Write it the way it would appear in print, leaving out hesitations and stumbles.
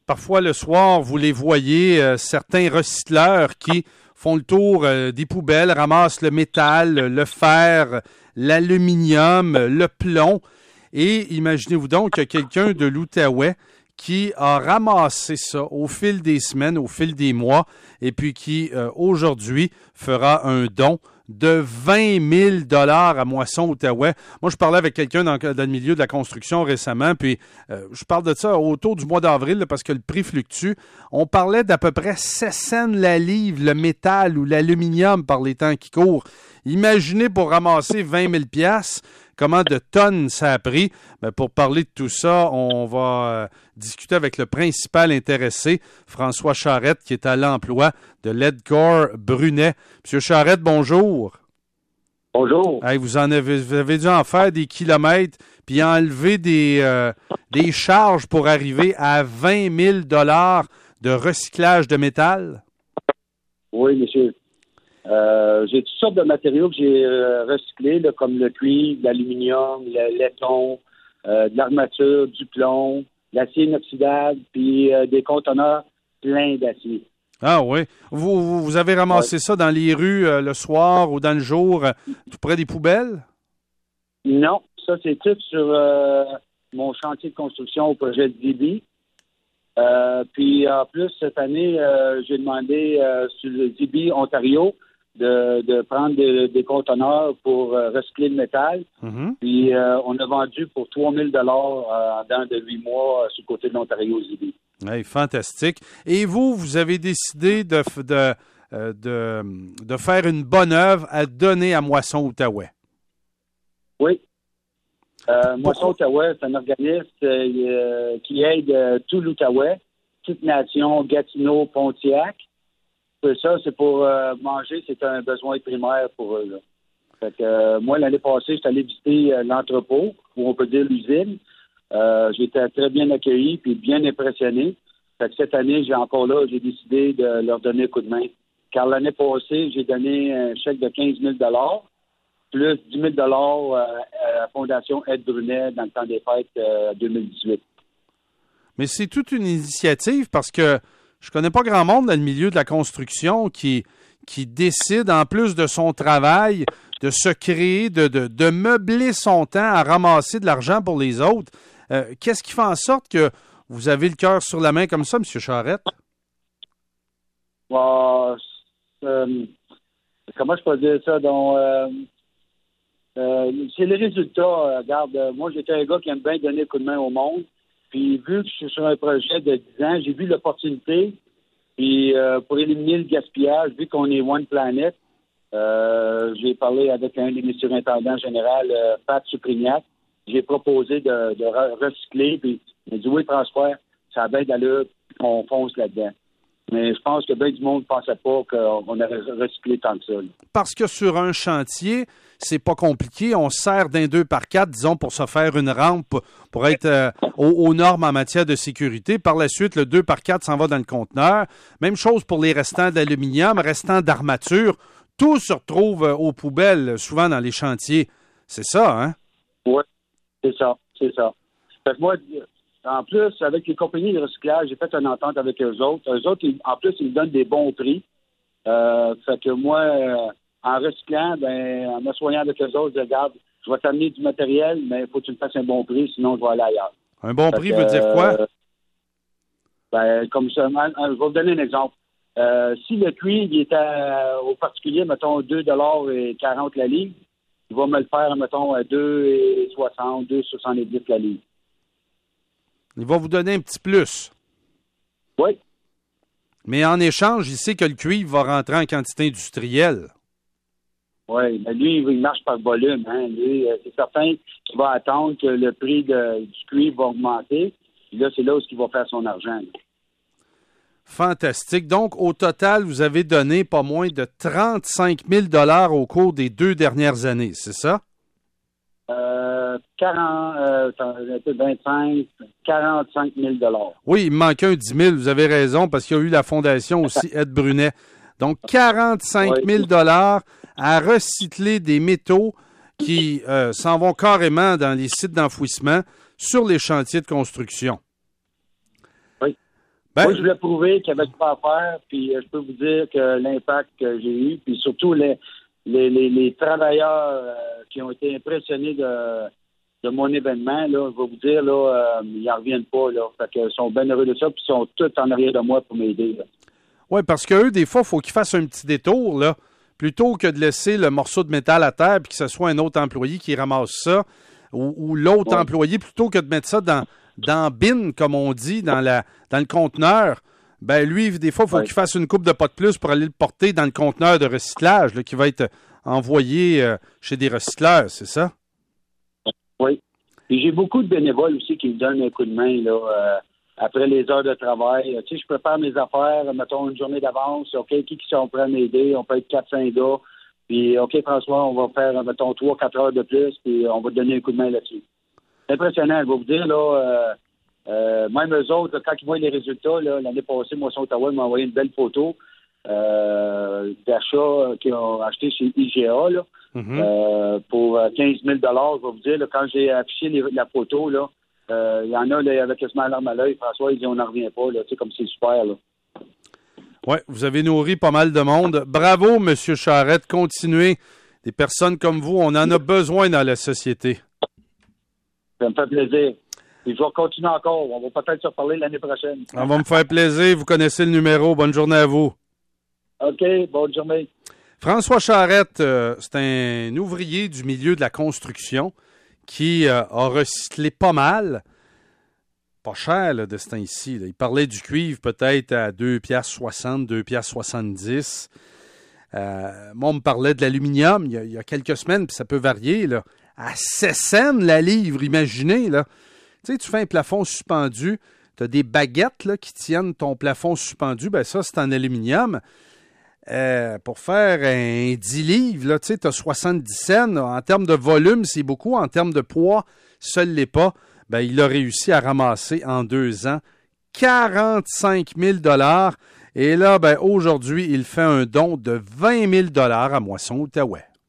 Parfois, le soir, vous les voyez, certains recycleurs qui font le tour des poubelles, ramassent le métal, le fer, l'aluminium, le plomb. Et imaginez-vous donc qu'il y a quelqu'un de l'Outaouais qui a ramassé ça au fil des semaines, au fil des mois, et puis qui, aujourd'hui, fera un don de 20 000 $ à Moisson Outaouais. Moi, je parlais avec quelqu'un dans le milieu de la construction récemment, puis je parle de ça autour du mois d'avril là, parce que le prix fluctue. On parlait d'à peu près 7 cents la livre, le métal ou l'aluminium par les temps qui courent. Imaginez pour ramasser 20 000 $, comment de tonnes ça a pris. Ben, pour parler de tout ça, on va discuter avec le principal intéressé, François Charette, qui est à l'emploi de l'Edgar Brunet. Monsieur Charette, bonjour. Bonjour. Hey, vous avez dû en faire des kilomètres puis enlever des charges pour arriver à 20 000 $ de recyclage de métal? Oui, monsieur. J'ai toutes sortes de matériaux que j'ai recyclés, là, comme le cuivre, l'aluminium, le laiton, de l'armature, du plomb, l'acier inoxydable, puis des conteneurs pleins d'acier. Ah oui. Vous avez ramassé ça dans les rues le soir ou dans le jour, tout près des poubelles? Non, ça c'est tout sur mon chantier de construction au projet de DB. Puis en plus, cette année, j'ai demandé sur le DB Ontario de prendre des conteneurs pour recycler le métal. Mm-hmm. Puis on a vendu pour 3 000 $ dans de 8 mois sur le côté de l'Ontario DB. Hey, fantastique. Et vous avez décidé de faire une bonne œuvre à donner à Moisson Outaouais. Oui. Moisson Outaouais, c'est un organisme qui aide tout l'Outaouais, toute nation, Gatineau, Pontiac. Ça, c'est pour manger, c'est un besoin primaire pour eux. Là. Fait que, moi, l'année passée, j'étais allé visiter l'entrepôt, ou on peut dire l'usine. J'ai été très bien accueilli puis bien impressionné. Fait que cette année, j'ai décidé de leur donner un coup de main. Car l'année passée, j'ai donné un chèque de 15 000 $ plus 10 000 $ à la Fondation Aide Brunet dans le temps des fêtes 2018. Mais c'est toute une initiative parce que je connais pas grand monde dans le milieu de la construction qui décide, en plus de son travail, de se créer, de meubler son temps à ramasser de l'argent pour les autres. Qu'est-ce qui fait en sorte que vous avez le cœur sur la main comme ça, M. Charette? Comment je peux dire ça? Donc, c'est les résultats. Regarde, moi, j'étais un gars qui aime bien donner un coup de main au monde. Puis, vu que je suis sur un projet de 10 ans, j'ai vu l'opportunité. Puis, pour éliminer le gaspillage, vu qu'on est One Planet, j'ai parlé avec un des surintendants général, Pat Suprignac. J'ai proposé de recycler. Puis, il m'a dit, oui, François, ça a bien d'allure, qu'on fonce là-dedans. Mais je pense que bien du monde ne pensait pas qu'on aurait recyclé tant que ça. Là. Parce que sur un chantier, c'est pas compliqué. On sert d'un 2x4, disons, pour se faire une rampe, pour être aux normes en matière de sécurité. Par la suite, le 2x4 s'en va dans le conteneur. Même chose pour les restants d'aluminium, restants d'armature. Tout se retrouve aux poubelles, souvent dans les chantiers. C'est ça, hein? Oui, c'est ça. Fait que moi, en plus, avec les compagnies de recyclage, j'ai fait une entente avec eux autres. Eux autres, en plus, ils me donnent des bons prix. Fait que moi, en recyclant, en m'assoyant avec eux autres, je dis, regarde, je vais t'amener du matériel, mais il faut que tu me fasses un bon prix, sinon je vais aller ailleurs. Un bon prix veut dire quoi? Comme ça, je vais vous donner un exemple. Si le cuivre il est au particulier, mettons, 2,40 $ la livre, il va me le faire, mettons, à 2,60, 2,70 la livre. Il va vous donner un petit plus. Oui. Mais en échange, il sait que le cuivre va rentrer en quantité industrielle. Oui, mais lui, il marche par volume. Hein. Lui, c'est certain qu'il va attendre que le prix du cuivre va augmenter. Puis là, c'est là où il va faire son argent. Là. Fantastique. Donc, au total, vous avez donné pas moins de 35 000 $ au cours des 2 dernières années, c'est ça? 45 000 $. Oui, il me manquait un 10 000, vous avez raison, parce qu'il y a eu la fondation aussi Aide Brunet. Donc, 45 000 $ à recycler des métaux qui s'en vont carrément dans les sites d'enfouissement sur les chantiers de construction. Oui. Moi, je voulais prouver qu'il y avait pas à faire, puis je peux vous dire que l'impact que j'ai eu, puis surtout les travailleurs qui ont été impressionnés de mon événement, là, je vais vous dire, là, ils n'en reviennent pas, là. Fait qu'ils sont bien heureux de ça, puis ils sont tous en arrière de moi pour m'aider, là. Oui, parce qu'eux, des fois, il faut qu'ils fassent un petit détour, là. Plutôt que de laisser le morceau de métal à terre puis que ce soit un autre employé qui ramasse ça, ou l'autre employé, plutôt que de mettre ça dans bin, comme on dit, dans le conteneur, ben lui, des fois, il faut qu'il fasse une coupe de pas de plus pour aller le porter dans le conteneur de recyclage là, qui va être envoyé chez des recycleurs, c'est ça? Oui. Et j'ai beaucoup de bénévoles aussi qui me donnent un coup de main là, après les heures de travail. Tu sais, je prépare mes affaires, mettons une journée d'avance. OK, qui sont prêts à m'aider? On peut être 4-5 gars. Puis, OK, François, on va faire, mettons, 3-4 heures de plus, puis on va te donner un coup de main là-dessus. C'est impressionnant, je vais vous dire, là, même eux autres, quand ils voient les résultats, là, l'année passée, Moisson Ottawa m'a envoyé une belle photo d'achat qu'ils ont acheté chez IGA, là, pour 15 000 $. Je vais vous dire, là, quand j'ai affiché la photo, là, il y en a là, avec quasiment l'arme à l'œil. François, il dit on n'en revient pas, là, tu sais, comme c'est super, là. Oui, vous avez nourri pas mal de monde. Bravo, M. Charette. Continuez. Des personnes comme vous, on en a besoin dans la société. Ça me fait plaisir. Et je vais continuer encore. On va peut-être se reparler l'année prochaine. Ça va me faire plaisir. Vous connaissez le numéro. Bonne journée à vous. OK, bonne journée. François Charette, c'est un ouvrier du milieu de la construction qui a recyclé pas mal. Pas cher, là, de ce temps-ci. Là. Il parlait du cuivre peut-être à 2,60 2,70 moi, on me parlait de l'aluminium il y a quelques semaines, puis ça peut varier, là, à 16 cents la livre, imaginez. Là. Tu sais, tu fais un plafond suspendu, tu as des baguettes là, qui tiennent ton plafond suspendu, ben ça, c'est en aluminium. Pour faire un 10 livres, là, tu sais, tu as 70 cents. Là. En termes de volume, c'est beaucoup. En termes de poids, seul l'est pas. Ben, il a réussi à ramasser en 2 ans 45 000 $. Et là, ben, aujourd'hui, il fait un don de 20 000 $ à Moisson Outaouais.